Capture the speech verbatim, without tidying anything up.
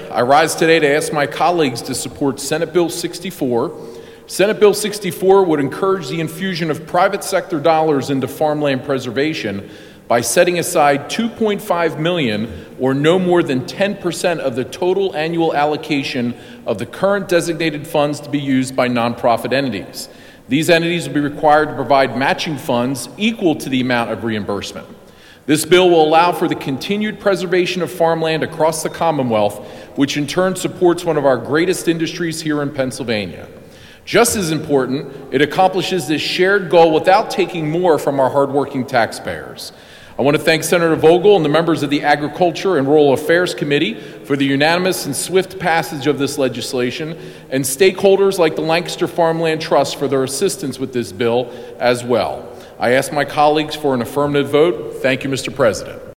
I rise today to ask my colleagues to support Senate Bill sixty-four. Senate Bill sixty-four would encourage the infusion of private sector dollars into farmland preservation by setting aside two point five million dollars, or no more than ten percent of the total annual allocation of the current designated funds to be used by nonprofit entities. These entities will be required to provide matching funds equal to the amount of reimbursement. This bill will allow for the continued preservation of farmland across the Commonwealth, which in turn supports one of our greatest industries here in Pennsylvania. Just as important, it accomplishes this shared goal without taking more from our hardworking taxpayers. I want to thank Senator Vogel and the members of the Agriculture and Rural Affairs Committee for the unanimous and swift passage of this legislation, and stakeholders like the Lancaster Farmland Trust for their assistance with this bill as well. I ask my colleagues for an affirmative vote. Thank you, Mister President.